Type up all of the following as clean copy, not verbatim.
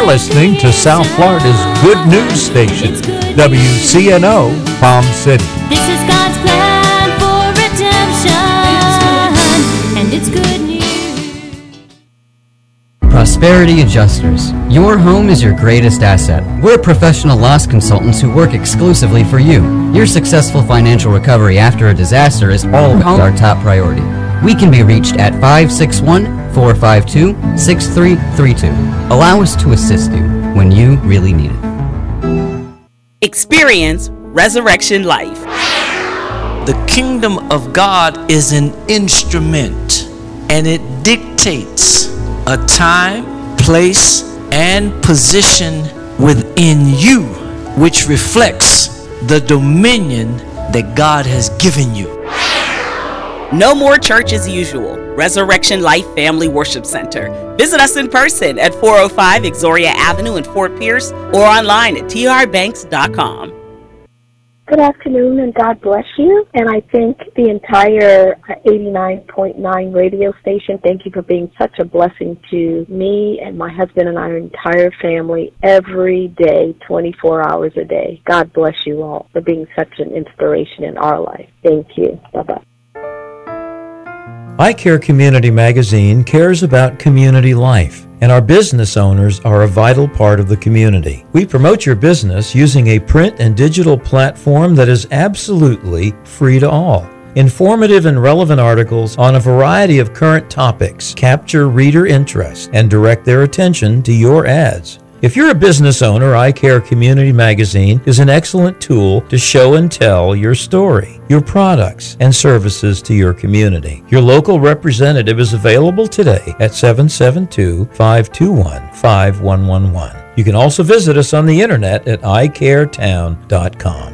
listening to South Florida's Good News Station, WCNO, Palm City. This is God's plan for redemption, and it's good news. Prosperity Adjusters. Your home is your greatest asset. We're professional loss consultants who work exclusively for you. Your successful financial recovery after a disaster is always our top priority. We can be reached at 561-452-6332. Allow us to assist you when you really need it. Experience Resurrection Life. The kingdom of God is an instrument, and it dictates a time, place, and position within you, which reflects the dominion that God has given you. No more church as usual. Resurrection Life Family Worship Center. Visit us in person at 405 Exoria Avenue in Fort Pierce or online at trbanks.com. Good afternoon, and God bless you. And I thank the entire 89.9 radio station. Thank you for being such a blessing to me and my husband and our entire family every day, 24 hours a day. God bless you all for being such an inspiration in our life. Thank you. Bye-bye. iCare Community Magazine cares about community life, and our business owners are a vital part of the community. We promote your business using a print and digital platform that is absolutely free to all. Informative and relevant articles on a variety of current topics capture reader interest and direct their attention to your ads. If you're a business owner, iCare Community Magazine is an excellent tool to show and tell your story, your products, and services to your community. Your local representative is available today at 772-521-5111. You can also visit us on the internet at iCareTown.com.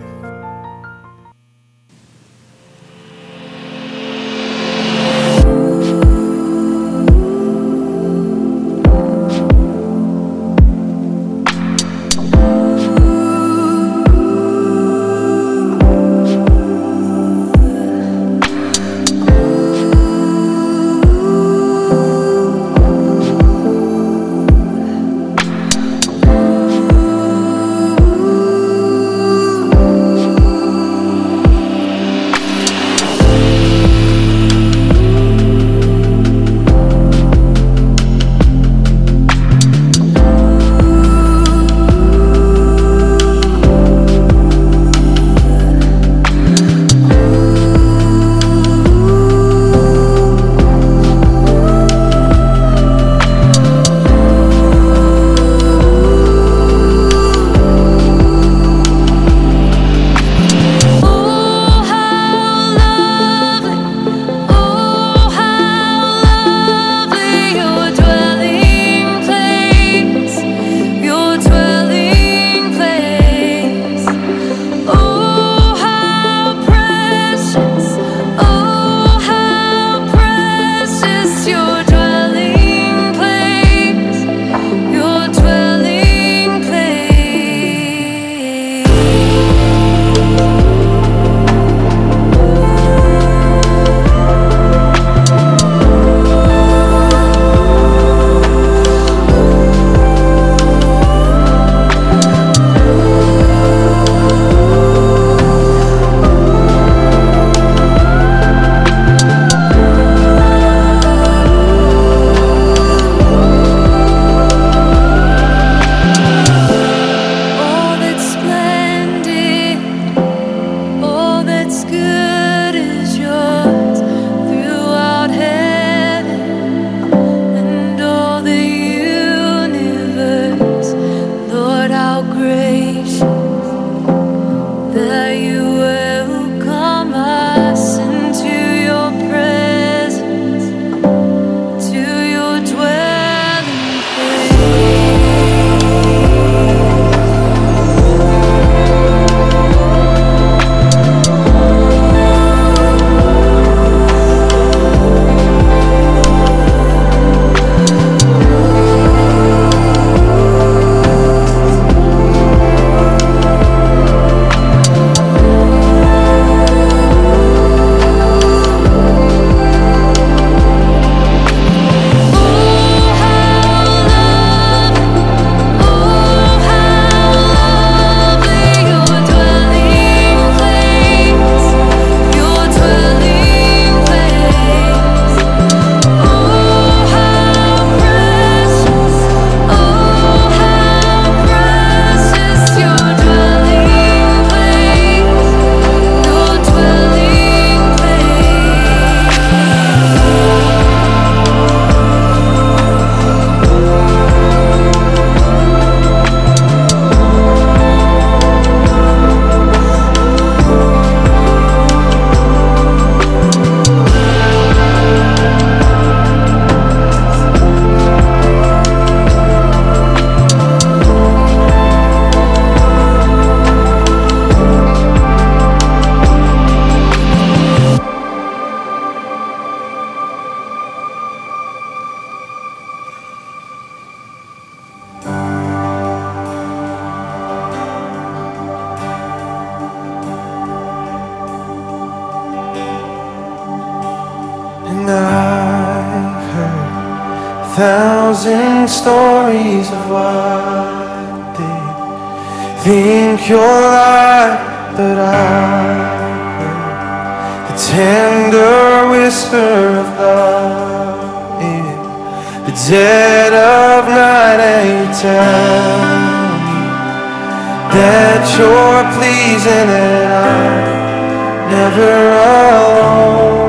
1,000 stories of what they think you're like, but I heard the tender whisper of love in the dead of night, and you tell me that you're pleasing and I'm never alone.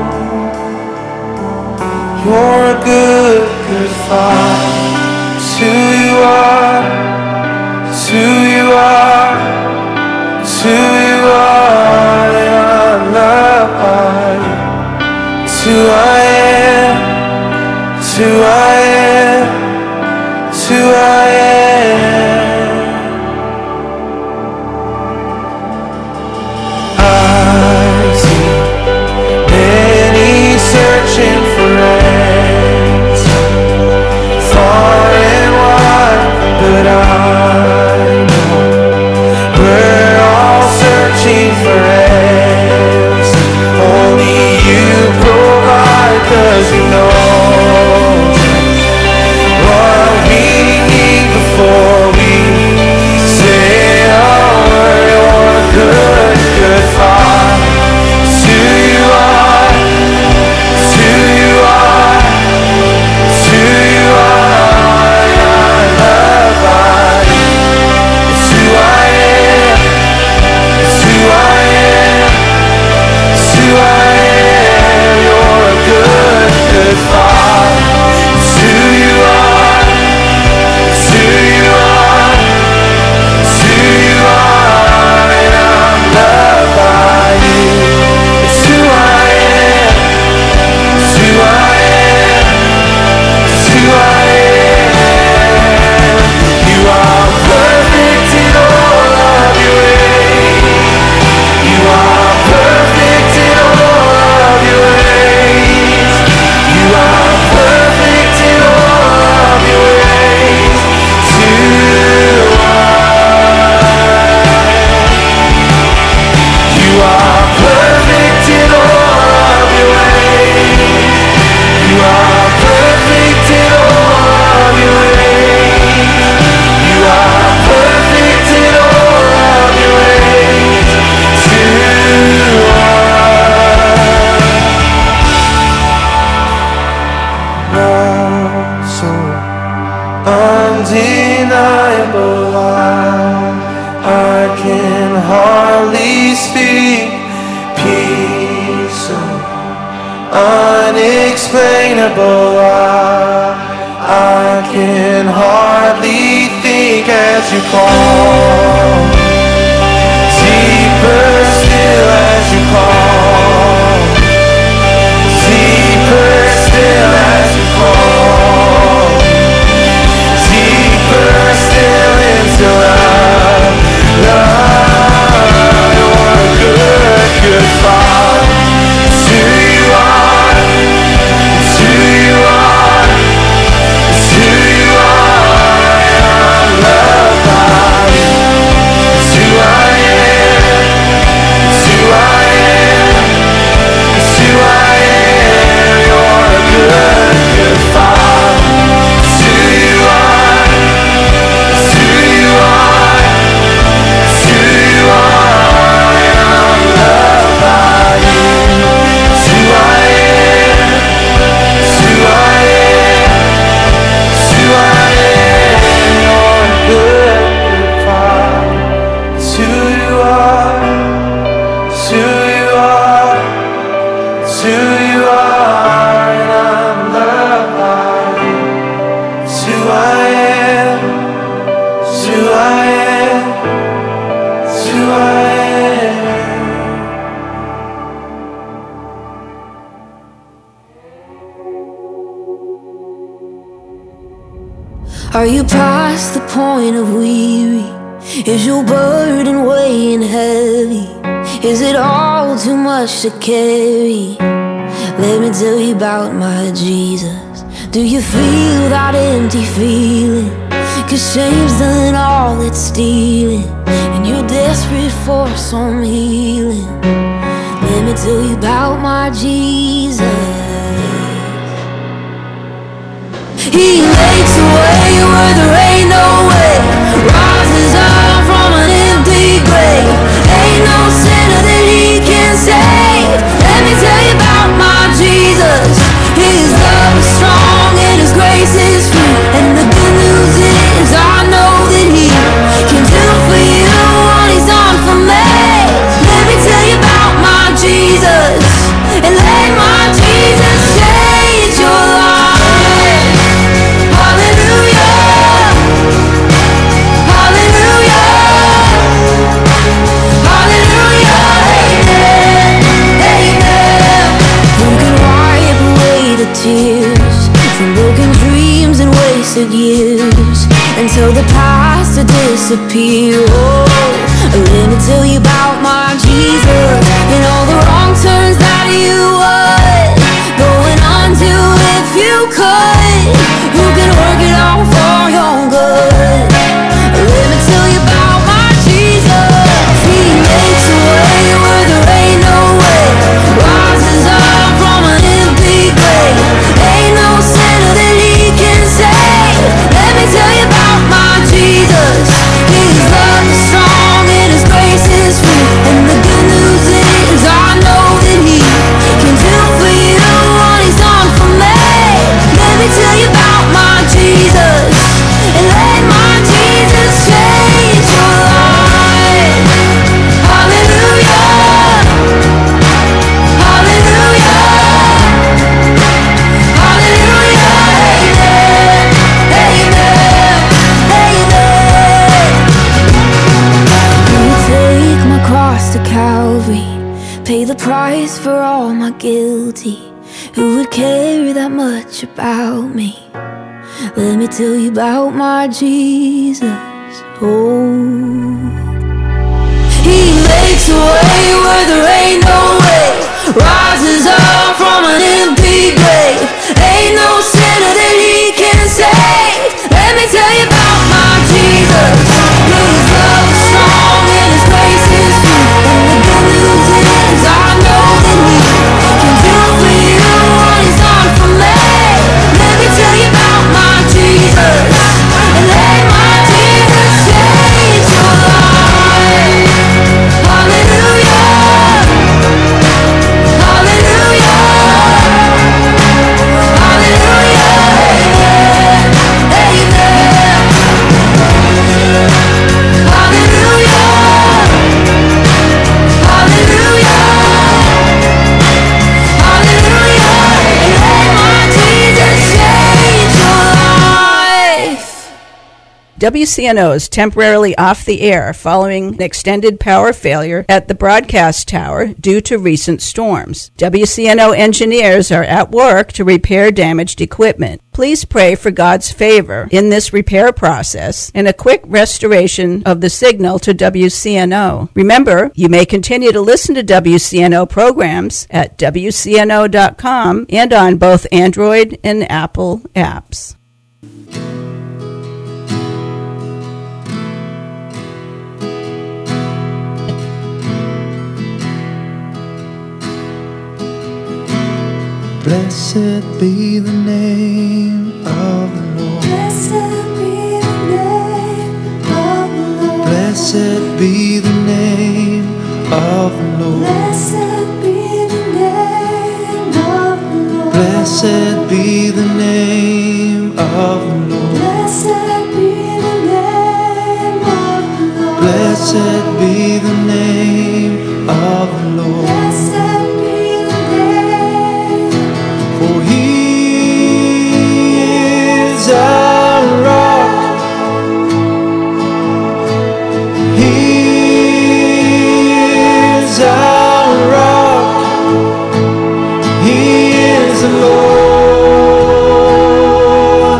You're a good, good Father. It's who you are. It's who you are. It's who you are. And I'm loved by you. It's who I am. It's who I am. It's who I am. I see many searching for answers, far and wide, but I know we're all searching for answers. Only you provide, 'cause you know what we need before we say a word. You're a good, good Father. It's who you are. It's who you are. It's who you are. I'm loved by you. It's who I am. It's who I am. It's who I am. You're a good, good Father. It's who you are. It's who you are. It's who you are. And I'm loved by you. It's who I am. It's who I am. It's who I am. You are perfect in all of your ways. You are perfect in all of your ways. You are perfect in all of your ways. It's who you are perfect in all of your ways. You are perfect in all of your ways. You are perfect in all of your ways. It's who you are. Love so undeniable, I can hardly speak. Peace so unexplainable, I can hardly think as you call. Deeper still as you call. Deeper still as you call. Deeper still into love. Love, you're a good, good Father. It's who you are. It's who you are. It's who you are. And I'm loved by you. It's who I am. It's who I am. It's who I am. You're a good, good Father. It's who you are. It's who you are. It's who you are. And I'm loved by you. It's who I am. It's who I am. It's who I am. You're a good, good Father. It's who you are. It's who you are. It's who you are. And I'm loved by you. It's who I am. It's who I am. It's who I am. Are you past the point of weary? Is your burden weighing heavy? Is it all too much to carry? Let me tell you about my Jesus. Do you feel that empty feeling? 'Cause shame's done all it's stealing, and you're desperate for some healing. Let me tell you about my Jesus. He makes a way where there ain't no way. Rises up from an empty grave. Ain't no sinner that he can save. Let me tell you about my Jesus. His love is strong and his grace is free. And the good news is I know that he can do for you what he's done for me. Let me tell you about my Jesus. And let my Jesus change your life. Hallelujah. Hallelujah. Hallelujah. Amen. Amen. Who can wipe away the tears from broken dreams and wasted years and tell the past to disappear? Oh, let me tell you about my Jesus and all the wrong turns that you would going undo if you could. Who can work it out for your good? Let me tell you about my Jesus. He makes a way where there ain't no way. Rises up from an empty grave. Ain't no sinner that he can save. Let me tell you about my Jesus. His love is strong and his grace is free. And the good news is I know that he can do for you what he's done for me. Let me tell you about my Jesus. And let my Jesus change your life. Hallelujah. Hallelujah. Hallelujah. Amen. Amen. Amen. Will you take my cross to Calvary? Pay the price for all my guilty. Who would care that much about me? Let me tell you about my Jesus. Oh, he makes a way where there ain't no way. Rises up from an empty grave. Ain't no sinner that he can save. Let me tell you about my Jesus. His love is strong and his grace is free. And the good news is I know that he can do for you what he's done for me. Let me tell you about my Jesus. And let my Jesus change your life. Hallelujah. Hallelujah. Hallelujah. Amen. Amen. Hallelujah. Hallelujah. Hallelujah. And let my Jesus change your life. WCNO is temporarily off the air following an extended power failure at the broadcast tower due to recent storms. WCNO engineers are at work to repair damaged equipment. Please pray for God's favor in this repair process and a quick restoration of the signal to WCNO. Remember, you may continue to listen to WCNO programs at WCNO.com and on both Android and Apple apps. Blessed be the name of the Lord. Blessed be the name of the Lord. Blessed be the name of the Lord. Blessed be the name of the Lord. Blessed be the name of the Lord. Blessed be the name of the Lord. Blessed be the name of the Lord. Blessed be the name. For he is our rock. He is our rock. He is the Lord.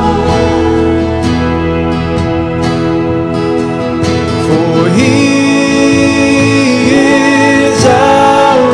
For he is our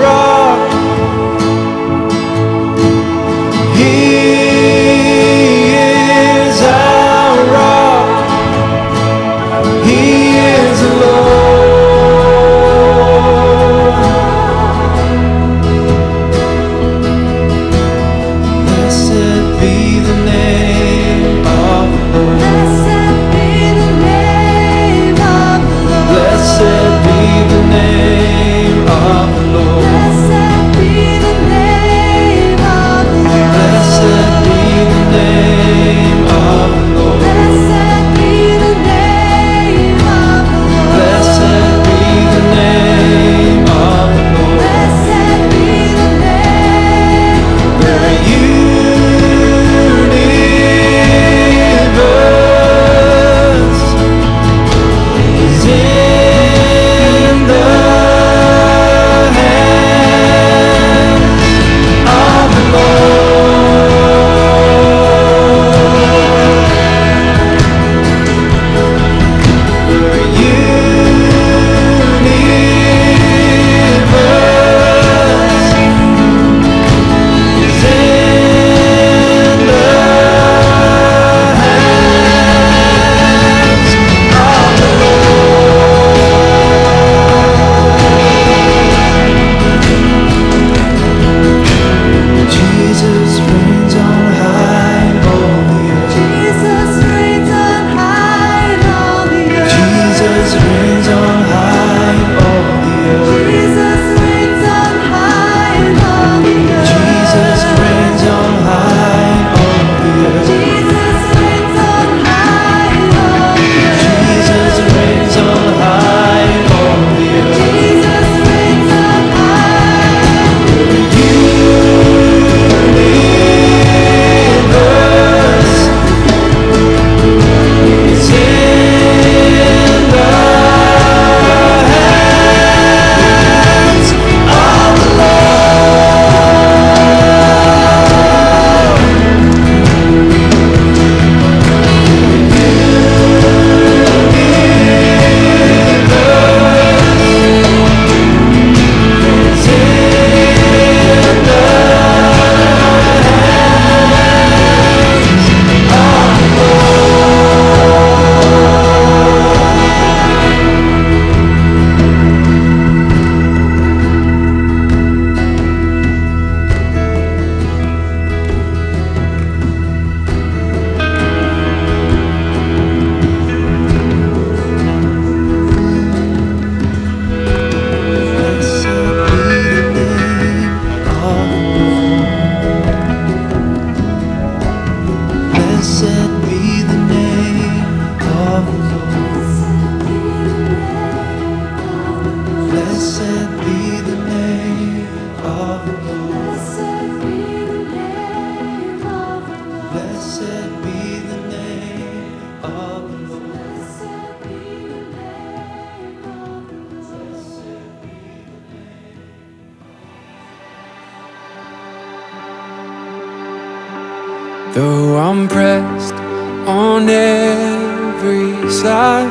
I'm pressed on every side,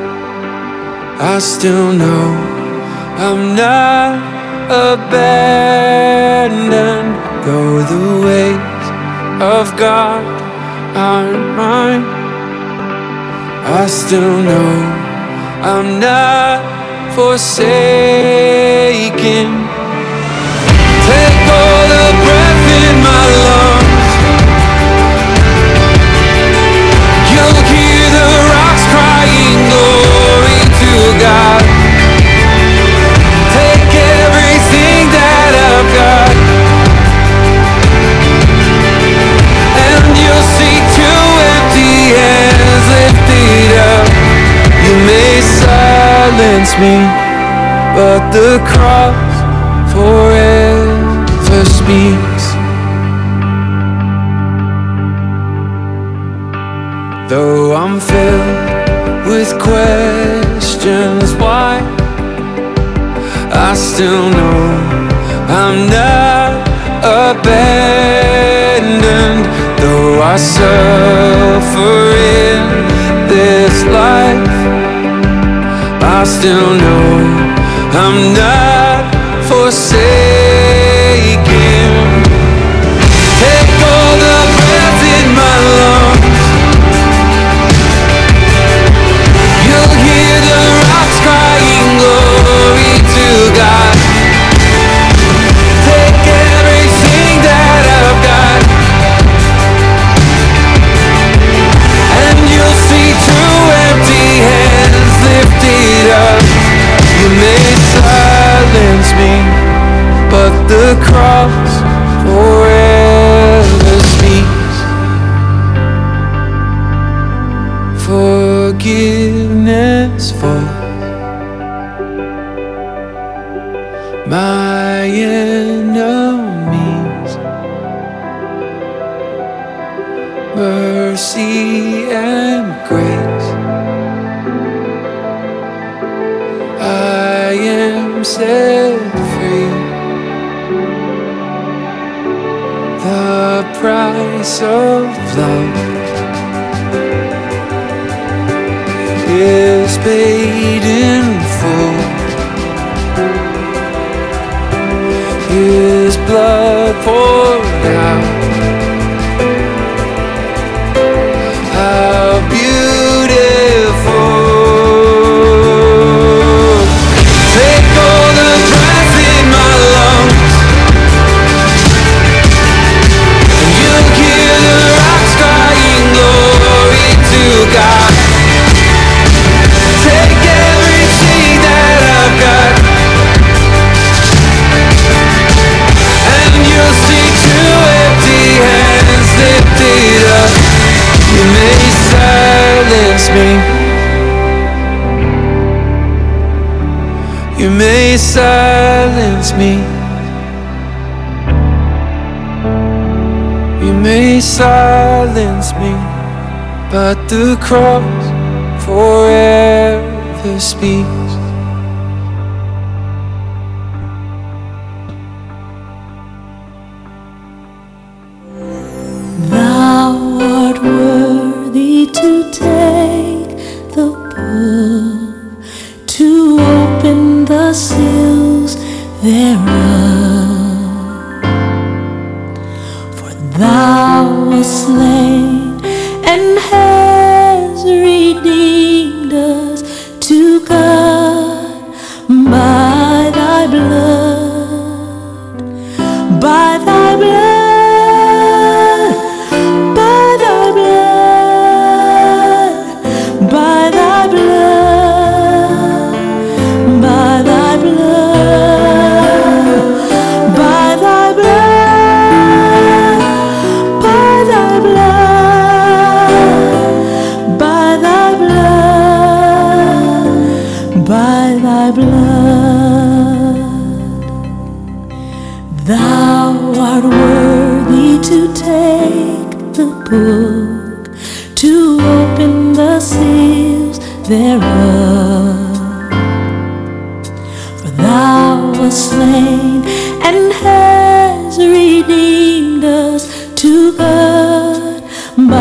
I still know I'm not abandoned. Though the ways of God aren't mine, I still know I'm not forsaken. Take all the breath in my lungs, you'll hear the rocks crying glory to God. Take everything that I've got, and you'll see two empty hands lifted up. You may silence me, but the cross forever speaks. Though I'm filled with questions why, I still know I'm not abandoned. Though I suffer in this life, I still know I'm not forsaken. Take all the breath in my lungs, you'll hear the rocks crying glory to God. Take everything that I've got, and you'll see two empty hands lifted up. You may silence me, but the cross forever speaks. Forgiveness for my enemies, mercy and grace. I am set free. The price of love is paid in full. His blood poured out. How beautiful. Take all the breath in my lungs, and you'll hear the rocks crying glory to God. Take everything that I've got, and you'll see two empty hands lifted up. You may silence me, you may silence me, you may silence me, but the cross forever speaks. Thou art worthy to take the book, to open the seals thereof. For thou wast slain and hast redeemed us to God by thy blood, by thy blood. Thou art worthy to take the book, to open the seals thereof. For thou wast slain and hast redeemed us to God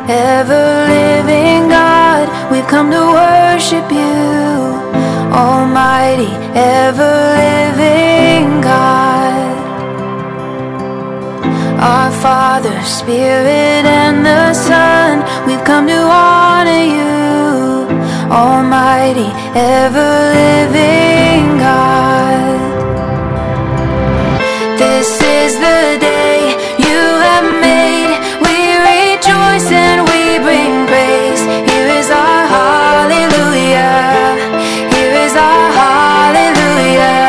ever-living God, we've come to worship you. Almighty, ever-living God. Our Father, Spirit, and the Son, we've come to honor you. Almighty, ever-living God. This is the day you have made. We rejoice and we bring praise. Here is our hallelujah. Here is our hallelujah.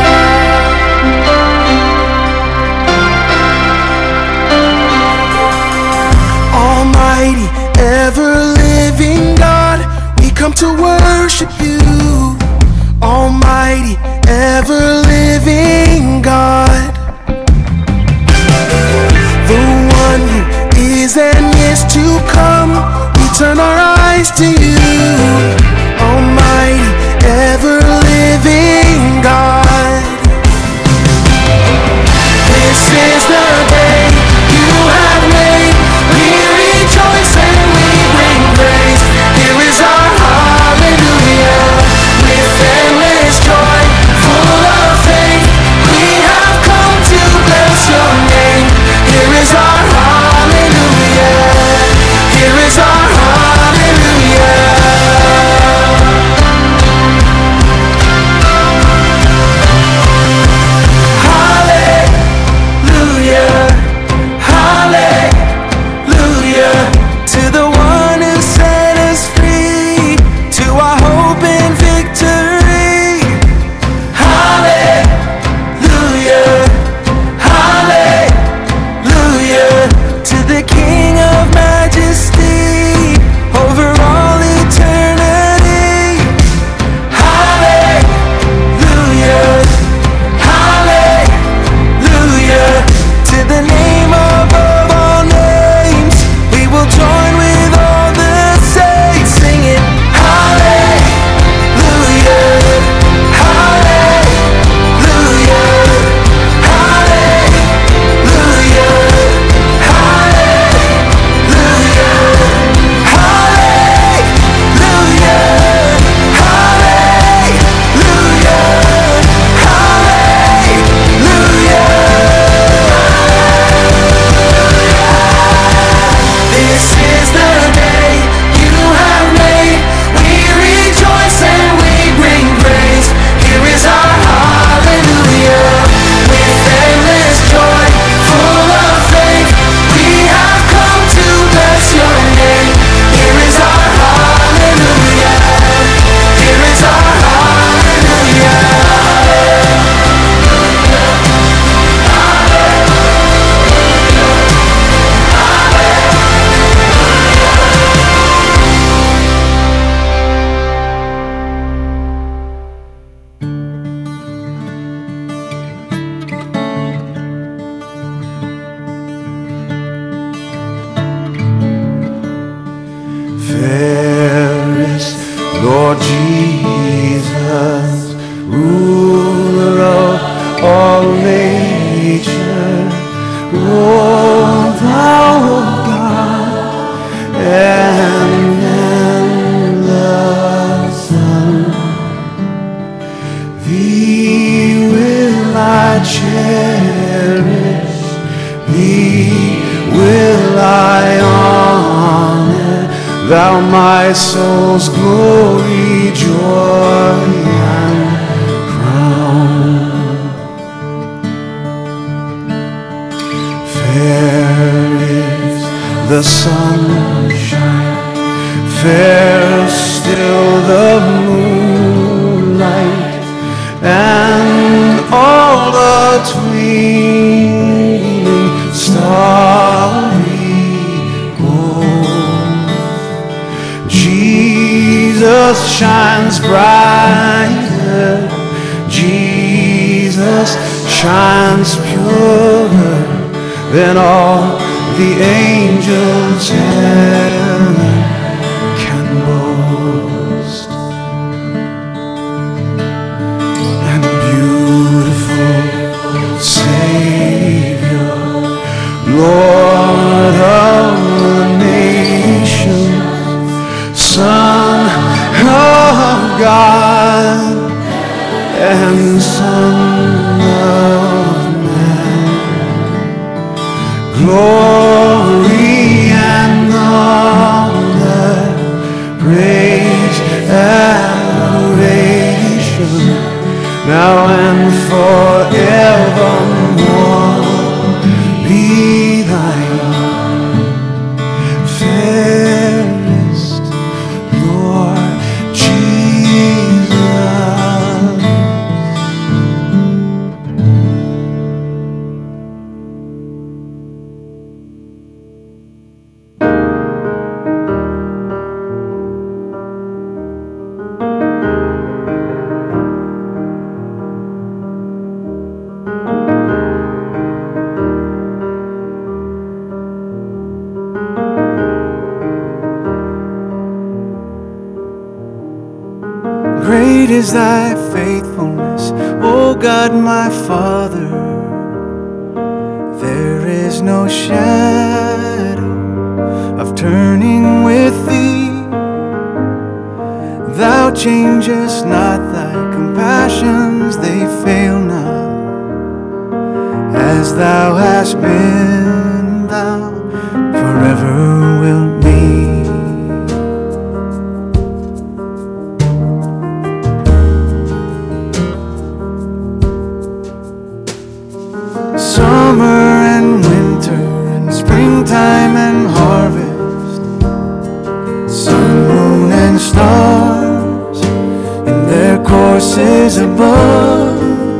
Almighty, ever-living God, we come to worship you. Almighty, ever-living God, the one who is and is to come, we turn our eyes to you. Almighty, ever-living God. This is the day you have made. We rejoice and we bring praise. Here is our hallelujah. With endless joy, full of faith, we have come to bless your name. Here is our hallelujah. Here is our hallelujah. Hallelujah, hallelujah, to the one who set us free, to our hope and victory. Hallelujah, hallelujah, to the King of majesty over all eternity. Hallelujah, hallelujah, to the name above all names. We will join with all the saints singing hallelujah, hallelujah, hallelujah, this is the day you have made. We rejoice and we bring praise. Here is our hallelujah. With endless joy, full of faith, we have come to bless your name. Here is our hallelujah. Here is our hallelujah. There is Lord Jesus, ruler of all nature. O thou of God, and the Son, thee will I cherish, thee will I honor. Thou my soul's glory, joy, and crown. Fair is the sunshine, fair still the moonlight, and all the twinkling starry gold. Jesus shines brighter, Jesus shines purer than all the angels heaven can boast. And beautiful Savior, Lord of the nations, Son of Man. Glory and honor, praise, adoration, now and forevermore be thine. Fairest Lord Jesus. Great is thy faithfulness, O God my Father. There is no shadow of turning with thee. Thou changest not, thy compassions, they fail not. As thou hast been, thou forever wilt be. Summer and winter and springtime and harvest, sun, moon and stars in their courses above,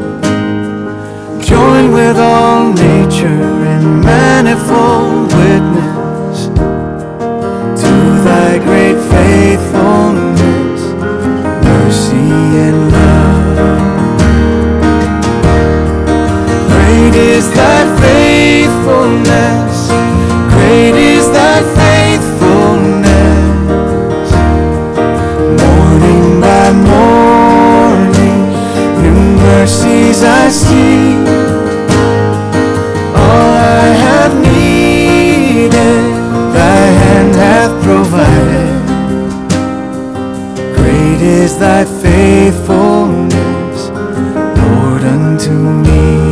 join with all nature in manifold witness to thy great faithfulness, mercy and love. Great is thy faithfulness, great is thy faithfulness. Morning by morning, new mercies I see. All I have needed, thy hand hath provided. Great is thy faithfulness, Lord, unto me.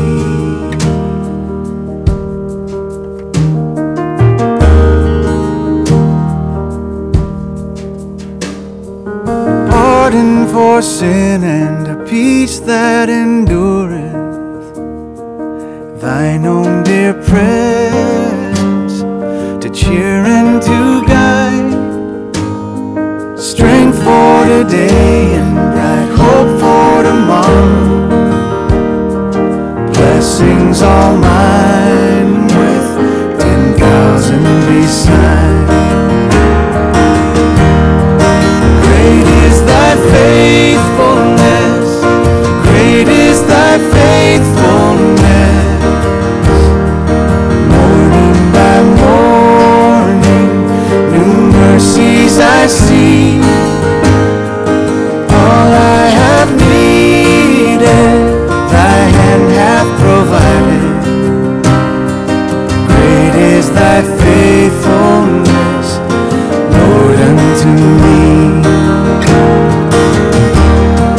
For sin and a peace that endureth, thine own dear presence to cheer and to guide, strength for today and bright hope for tomorrow, blessings all mine with 10,000 beside. Great is thy faithfulness, great is thy faithfulness. Morning by morning, new mercies I see. All I have needed, thy hand hath provided. Great is thy faithfulness, Lord, unto me.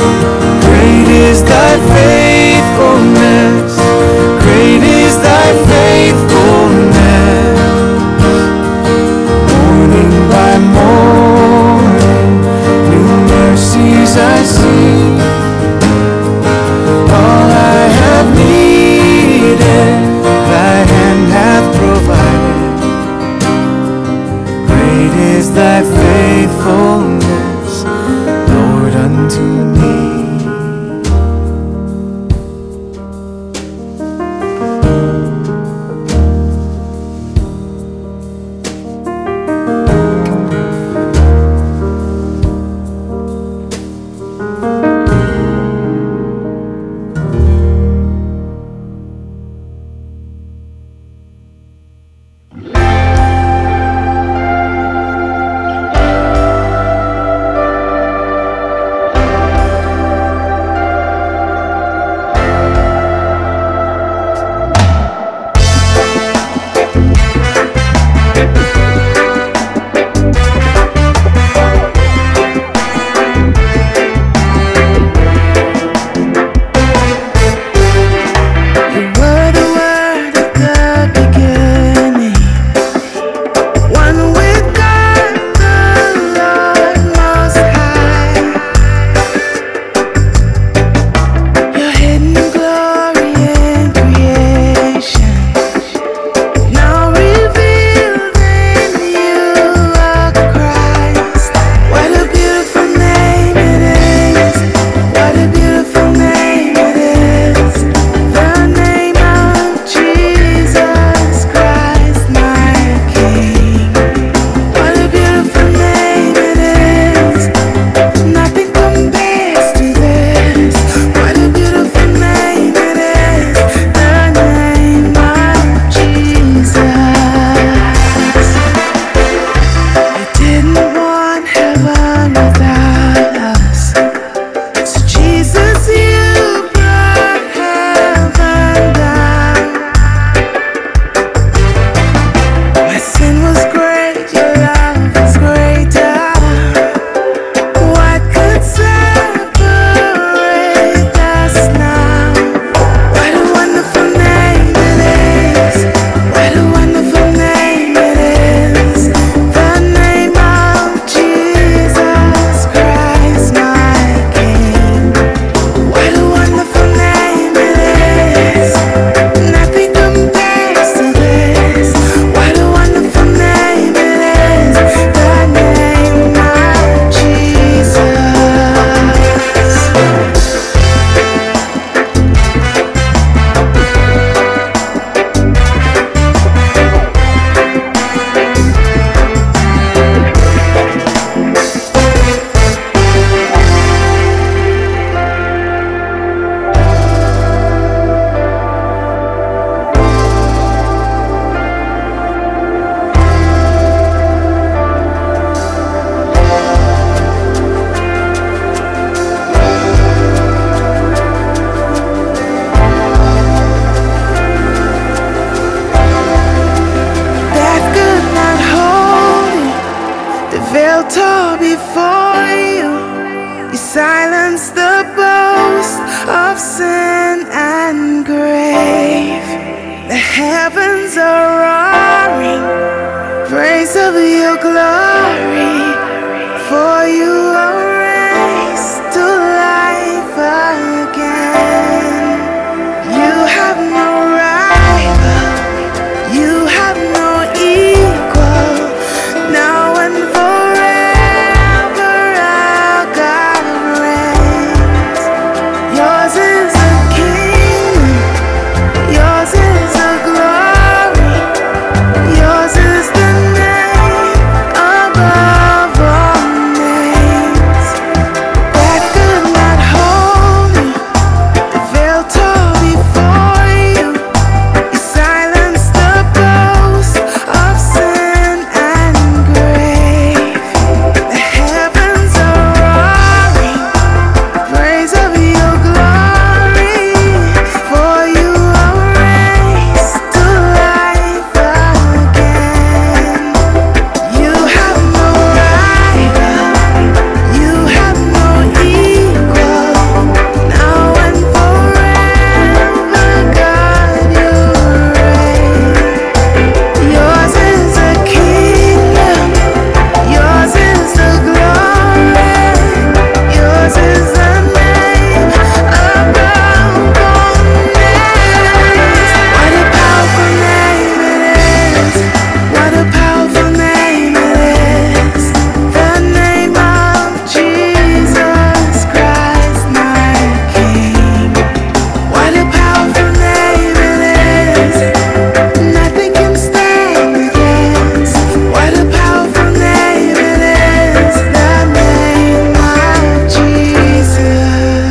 heavens are roaring, praise of your glory, for you are raised to life again. You have no rival, you have no equal, now and forever our God reigns. Yours is the kingdom, yours is the glory, yours is the name above all names. That could not hold you, veil tore before you. You silenced the ghost of sin and grave. The heavens are roaring, praise of your glory, for you are raised to life again. You have no rival, you have no equal, now and forever, God, you reign. Yours is the kingdom, yours is the glory, yours is the name above all names. What a powerful name it is, what a powerful name it is, the name of Jesus Christ, my King. What a powerful name it is, nothing can stand against. What a powerful name it is, the name of Jesus.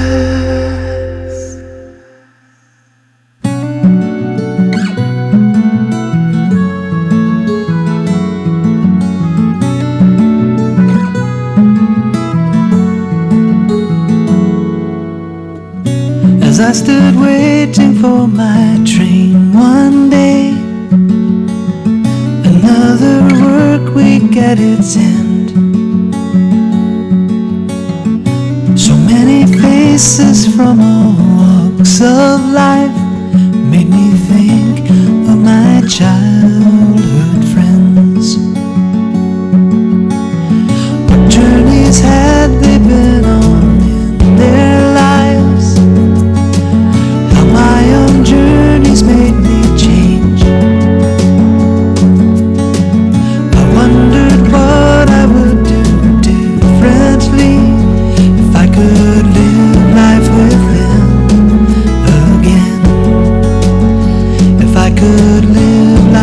As I stood waiting for my train one day, another work week at its end. So many faces from all walks of life made me think of my childhood friends. What journeys had they been on in their lives? How my own journeys made me change. I wondered what I would do differently if I could live life with them again. If I could live life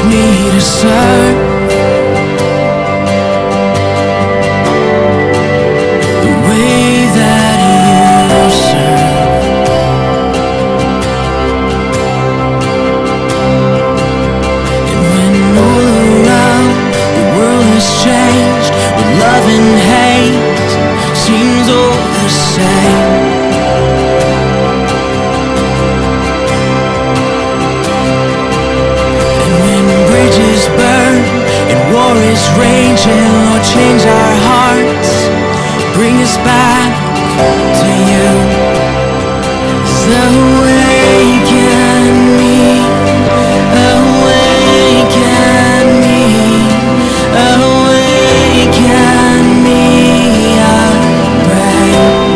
me to serve the way that you serve. And when all around the world has changed, when love and hate seems all the same, burn and war is raging, Lord, change our hearts, bring us back to you. Awaken me, awaken me, awaken me, I pray.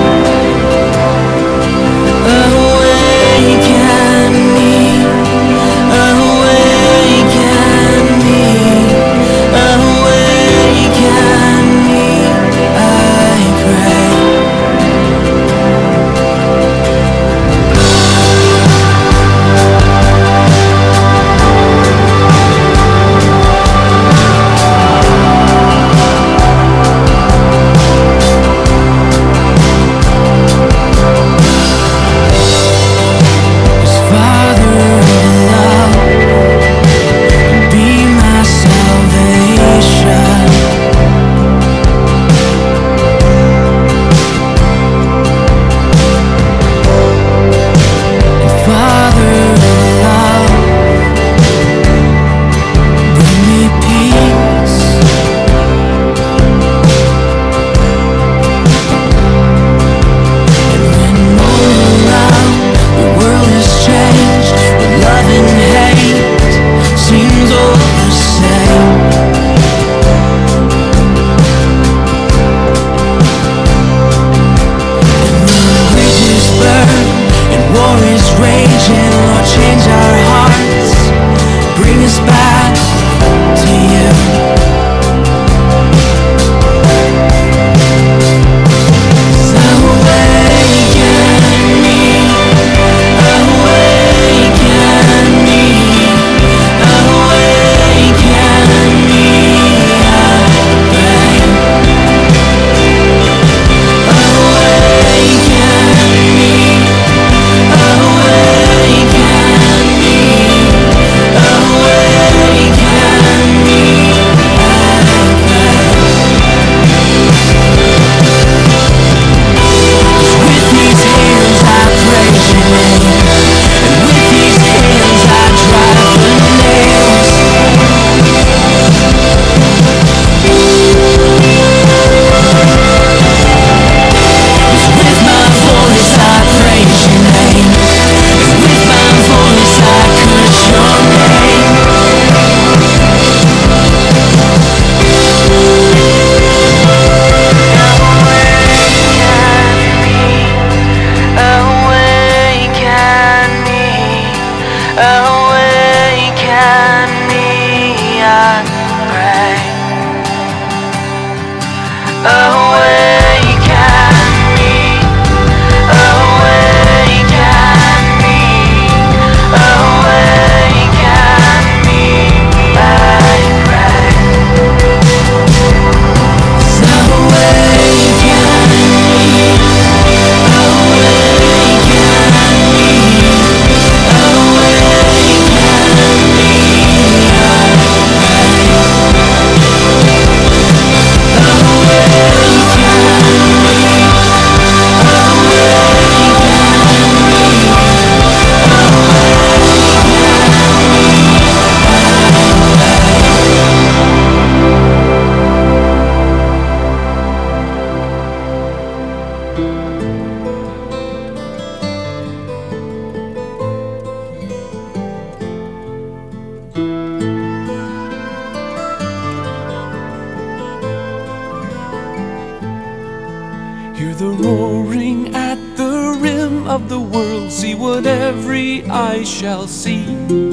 Awaken me, awaken me, awaken me, I pray. the roaring at the rim of the world. See what every eye shall see.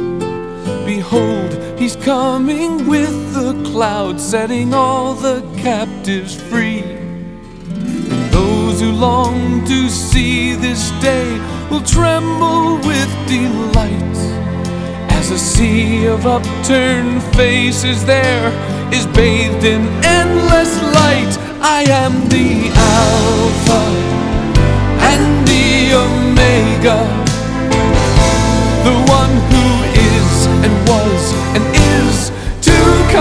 Behold, he's coming with the clouds, setting all the captives free. And those who long to see this day will tremble with delight, as a sea of upturned faces, there is bathed in endless light. I am the Alpha and the Omega, the one who is and was and is to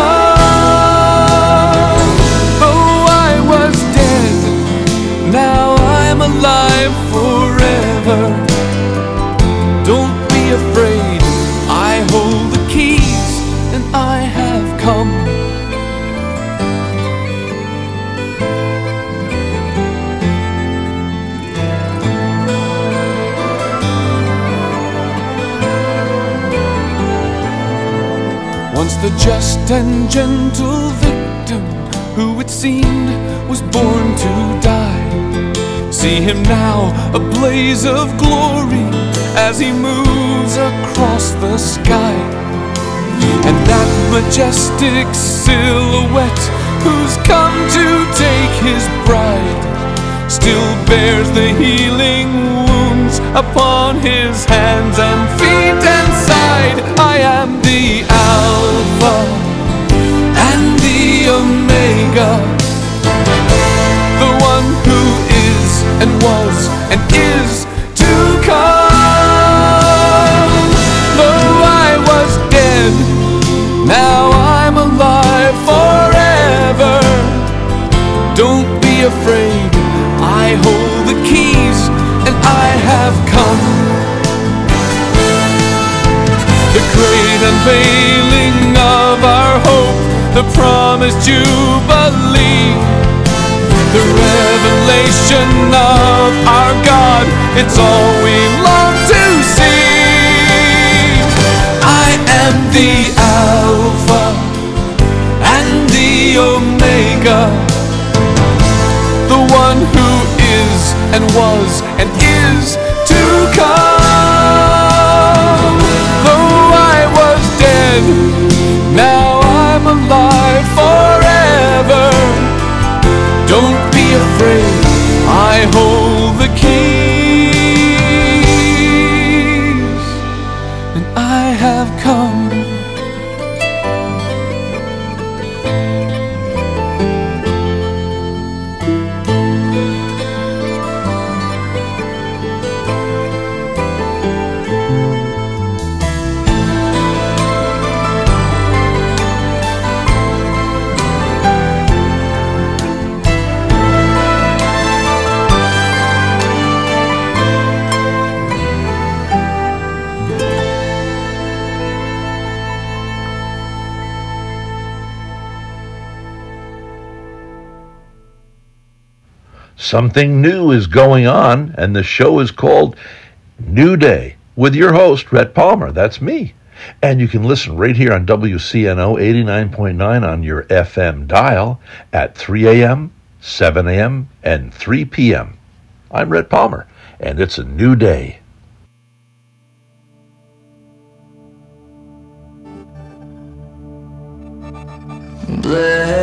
come. Though I was dead, now I'm alive forever. Don't be afraid, I hold the keys and I have come. Once the just and gentle victim who it seemed was born to die, see him now, a blaze of glory as he moves across the sky. And that majestic silhouette who's come to take his bride still bears the healing wounds upon his hands and feet and side. I am the Alpha and the Omega, the one who is and was and is to come. Though I was dead, now I'm alive forever. Don't be afraid, I hold the keys and I have come. The great unveiling of our hope, the promised jubilee, the revelation of our God, it's all we long to see. I am the Alpha and the Omega, the one who is and was and is to come. Though I was dead, now I'm alive forever. Don't be afraid, I hold the keys and I have come. Something new is going on, and the show is called New Day with your host, Rhett Palmer. That's me. And you can listen right here on WCNO 89.9 on your FM dial at 3 a.m., 7 a.m., and 3 p.m. I'm Rhett Palmer, and it's a new day. Bless